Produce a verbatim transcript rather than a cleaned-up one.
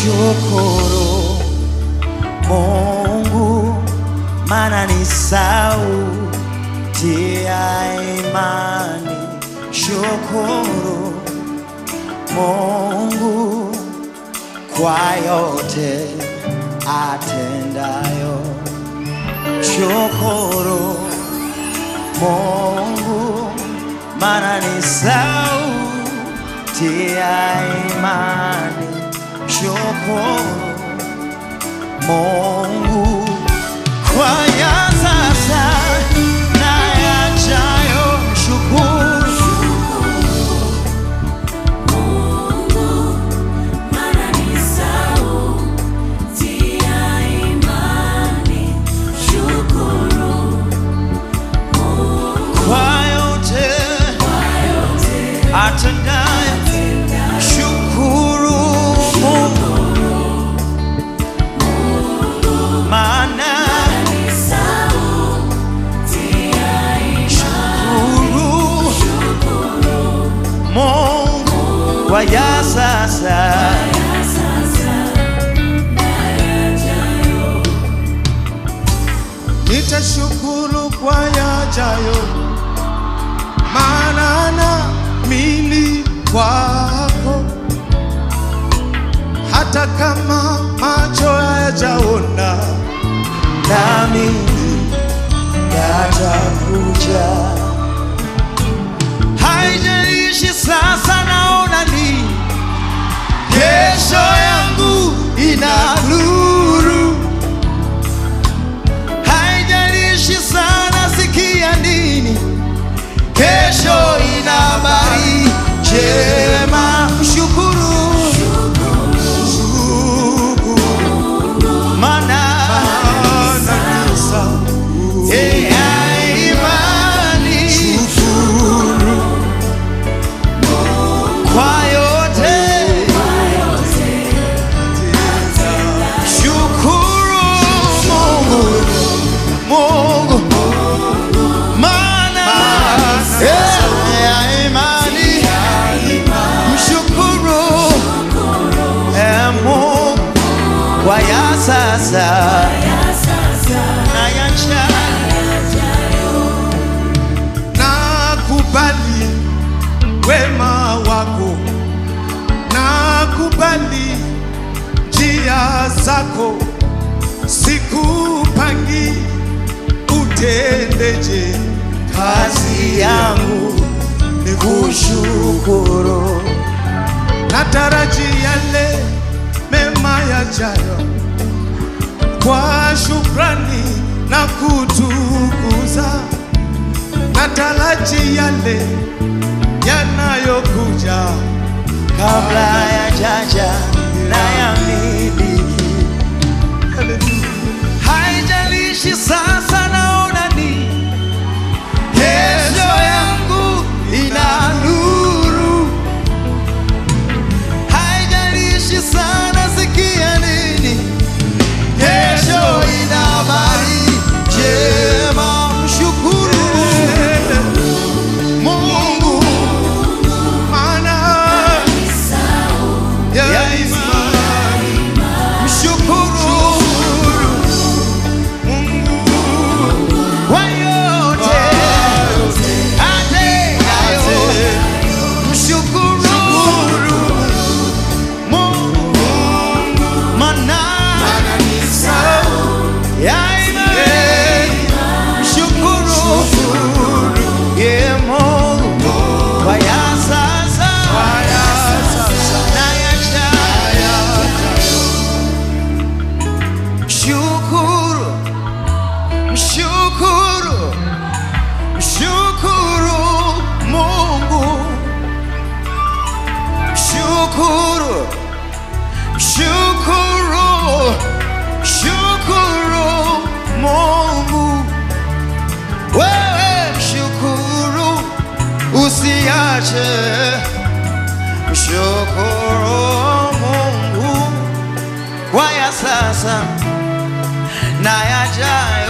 Shukuru Mungu, maana ni sauti ya imani. Shukuru Mungu kwa yote atendayo. Shukuru Mungu, maana ni sauti ya imani. Shukuru Mungu kwa ya sasa na yajayo. Shukuru Mungu, maana ni sauti ya imani. Shukuru Mungu kwa yote atendayo. Shukuru Mungu, maana ni sauti ya imani. shukuru Mungu kwa ya sasa. Nitashukuru kwa yajayo, maana naamini kwako. Hata kama macho hayajaona, Nami yatakuja. Haijalishi sasa naona nini, kesho yangu ina nuru. Haijalishi sana sikia nini, kesho ina habari njema. Mshukuru maana ya imani. Kwa yote shukuru Mungu, Mungu maana ya imani. Mshukuru eh, Mungu kwa ya sasa na yajayo. nakubali wema wako, nakubali njia zako. Sikupangi utendeje, Kazi yangu ni kushukuru. nataraji yale mema yajayo kwa shukrani na kutukuza. Nataraji yale yanayokuja Kabla ya jaja na ya miliki. Haijalishi sasa naona nini, kesho yangu ina nuru. Haijalishi sana sikia nini, kesho ina habari njema. Mshukuru Mungu maana ya imani. mshukuru Mungu kwa yote atendayo. Mshukuru Mungu maana ya imani. Mshukuru ye Mungu kwa ya sasa na yajayo. Mshukuru, mshukuru, mshukuru Mungu. Mshukuru, mshukuru, mshukuru Mungu. Wewe mshukuru, usiache. Mshukuru Mungu kwa ya sasa na yajayo.